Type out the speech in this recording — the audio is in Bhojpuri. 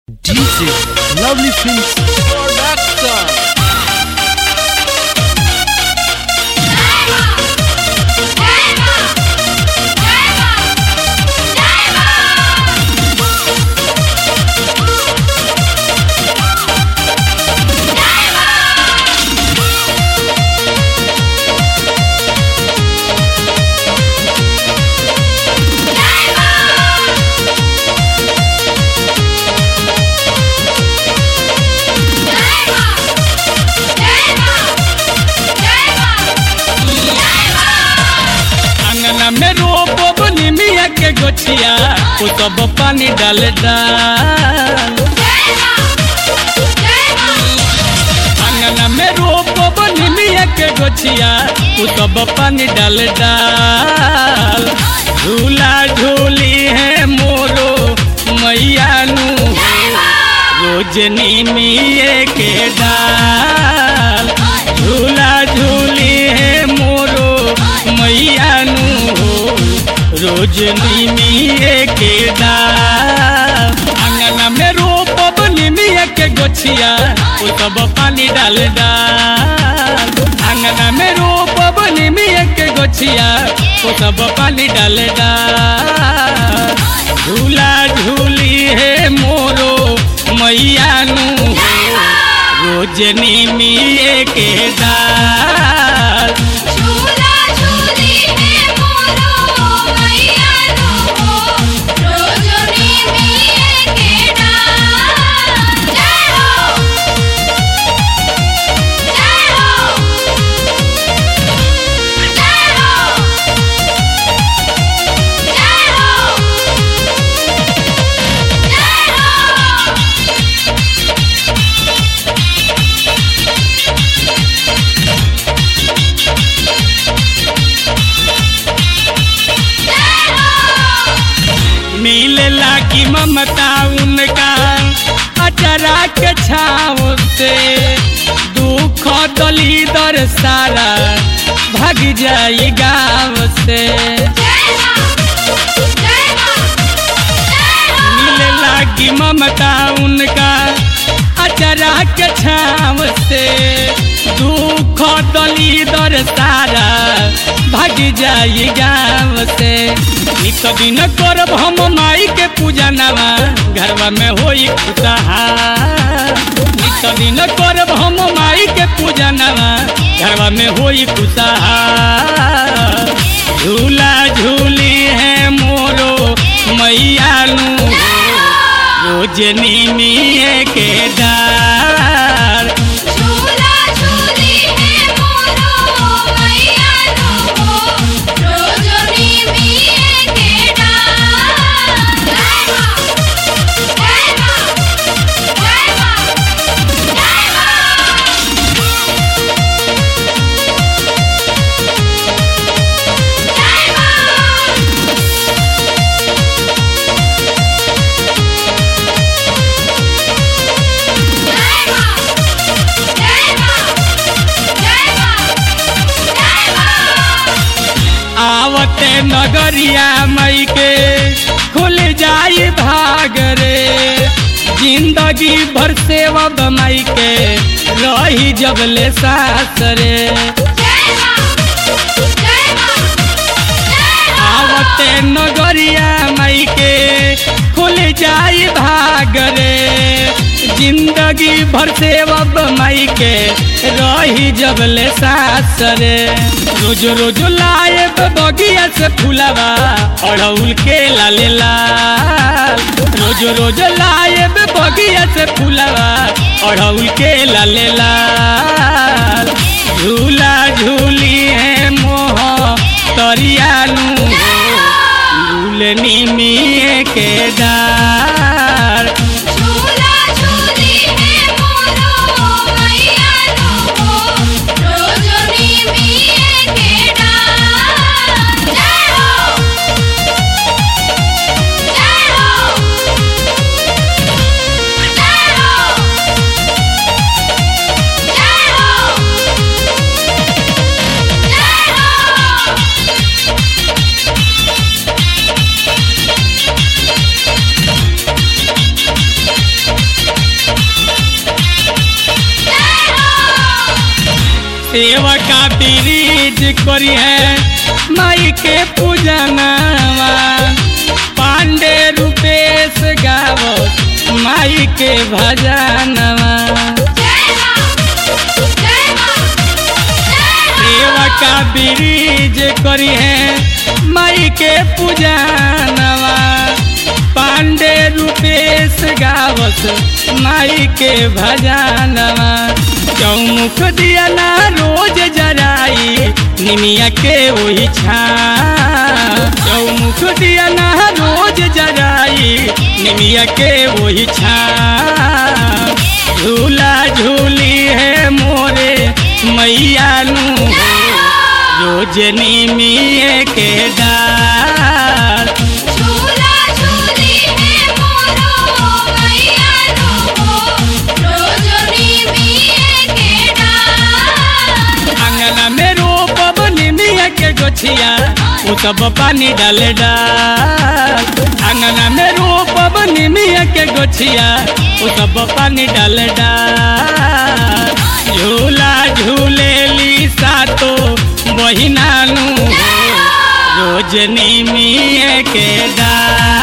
This is Lovely Films Production. में रोप निमिया के गोछिया वो सब पानी डाल डाल अंगना में रोप निमिया के गोछिया वो सब पानी डाल डाल झूला झूली है मोरो मैया नु रोज निमिया के डाल झूला झूली है मोरो मैया नु रोज निमिये के डाल अंगना में रोप निमिये के गोछिया वो सब पानी डाल डाल अंगना में रोप निमिये के गोछिया वो सब पानी डाल डाल झूला झूली है मोरो मैया नु रोज निमिये के डाल मिलेला की ममता उनका अचरा के छाव से दुख दलीदर सारा भाग जाई गाँव से मिलेला की ममता उनका अचरा के छाव से दुख दलीदर सारा भाग जाई गाँव से नित दिन करब हम माई के पूजा नवा घरवा में होई खुशहाल नित दिन करब हम माई के पूजा नवा घरवा में होई खुशहाल झूला झूली है मोरो मैया नु रोज निमिये के डाल आवते नगरिया मई के खुल जाई भाग रे जिंदगी भर सेवा बमाई के रही जबले सास रे आवते नगरिया मई के खुल जाई भाग रे जिंदगी भर सेवा बमाई के रही जबले सास रे रोज रोज लाए बगिया से फूलवा अड़उल के लाले लाल रोज रोज लाए बगिया से फूलवा अड़उल के लाले लाल झूला झूली है मोह तरिया नु झूल निमिये के डाल सेवका ब्रिज करी है माई के पूजनवा पांडे रूपेश गावो माई के भजनवा सेवका ब्रिज करी है माई के पूजनवा पांडे रूपेश गावस माई के भजनवा चौमुख दिया ना रोज जराई निमिया के वही छा चौमुख दिया ना रोज जराई निमिया के वही छा झूला झूली है मोरे मैया नू रोज निमिया के डाल गोछिया उ सब पानी डाले डाल अंगना में रोपब निमिया के गोछिया उ सब पानी डाले डाल झूला झूलेली सातो बहिना नू रोज निमिया के डाल।